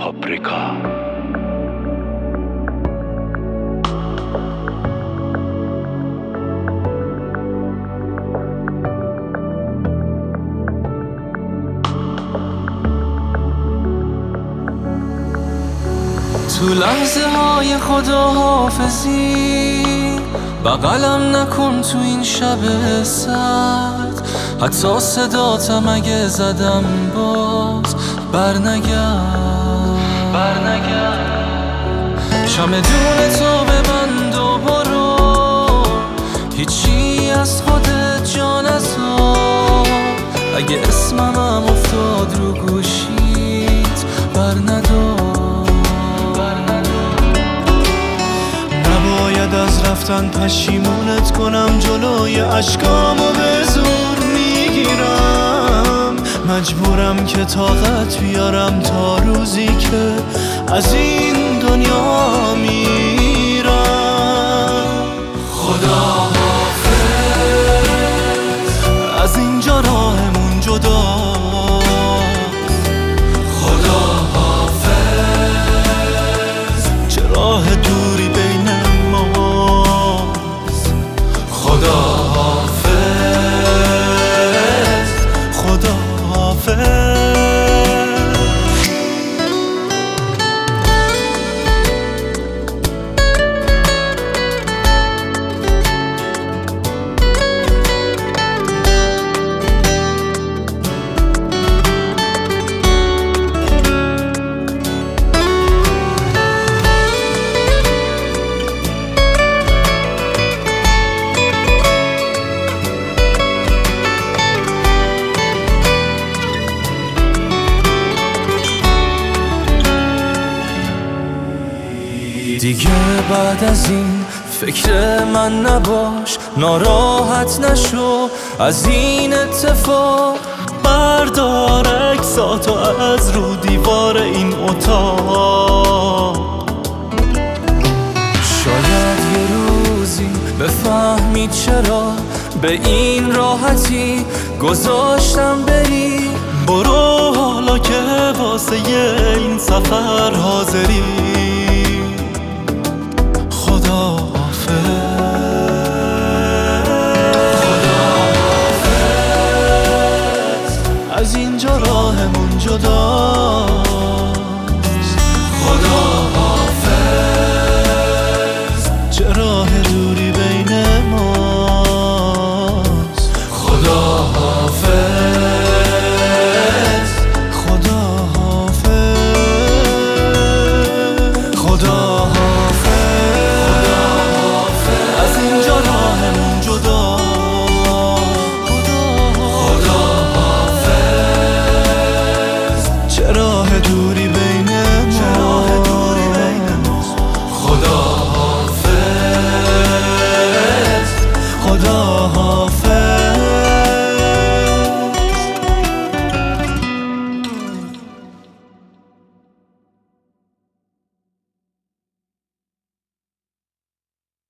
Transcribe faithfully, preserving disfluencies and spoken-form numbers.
پاپریکا. تو لحظه های خداحافظی بغلم نکن تو این شب سرد، حتی صداتم اگه زدم باز برنگرد برنگرد چمدون تو ببند و برو، هیچی از خودت جا نذار، اگه اسمم افتاد رو گوشیت برندار. نباید از رفتن پشیمونت کنم، جلوی اشکامو به زور میگیرم، مجبورم که طاقت بیارم تا روزی که از این دنیا میرم. خدا حافظ، از اینجا راهمون جدا. خدا حافظ، چه راه دوری بین ماست. خدا حافظ، خدا حافظ. دیگه بعد از این فکر من نباش، ناراحت نشو از این اتفاق. بردار عکساتو از رو دیوار این اتاق. شاید یه روزی بفهمی چرا به این راحتی گذاشتم بری. برو حالا که واسه این سفر حاضری. خدا حافظ، از اینجا راهمون جدا.